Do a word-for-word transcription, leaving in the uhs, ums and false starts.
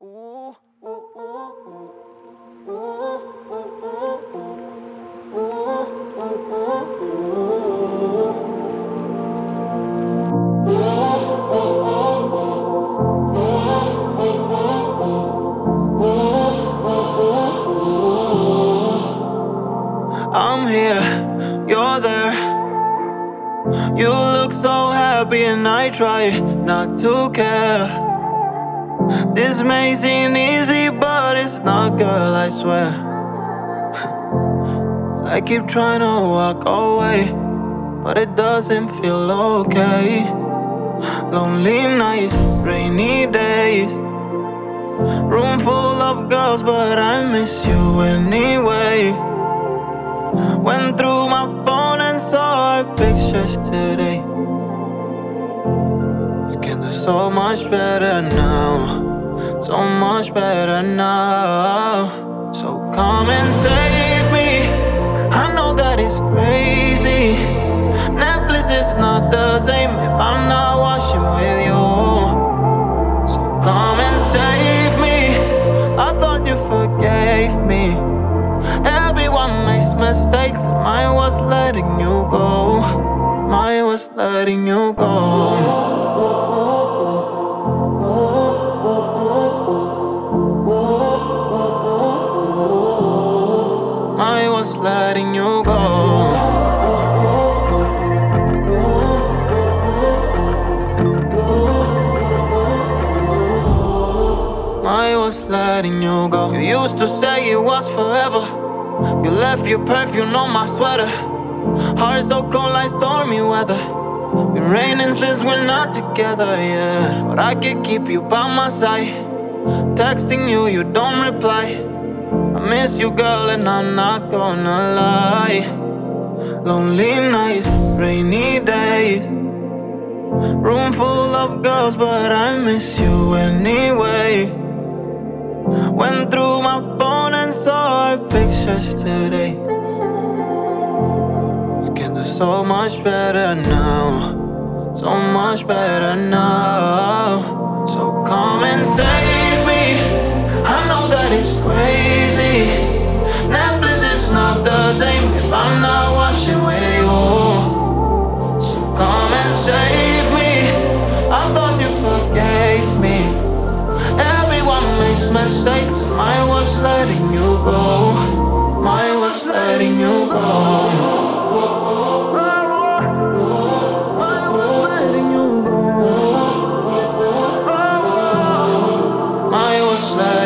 Ooh, ooh, ooh, ooh. Ooh, ooh, ooh, ooh. Ooh, ooh, ooh, ooh. Ooh, ooh, ooh, ooh. Ooh, ooh, ooh, ooh. Ooh, ooh, ooh, ooh. I'm here, you're there. You look so happy and I try not to care. This may seem easy, but it's not, girl, I swear. I keep trying to walk away, but it doesn't feel okay. Lonely nights, rainy days, room full of girls, but I miss you anyway. Went through my phone and saw our pictures today. We can do so much better now, so much better now. So come and save me. I know that it's crazy. Netflix is not the same if I'm not watching with you. So come and save me. I thought you forgave me. Everyone makes mistakes. I was letting you go. I was letting you go. I was letting you go. I was letting you go. You used to say it was forever. You left your perfume on my sweater. Heart so cold like stormy weather. Been raining since we're not together, yeah. But I can keep you by my side. Texting you, you don't reply. I miss you, girl, and I'm not gonna lie. Lonely nights, rainy days, room full of girls, but I miss you anyway. Went through my phone and saw our pictures today. We can do so much better now, so much better now. So come and save me. I know that it's crazy. Netflix is not the same if I'm not watching with you. So come and save me. I thought you forgave me. Everyone makes mistakes. I was letting you go. I was letting you go. I was letting you go. I was letting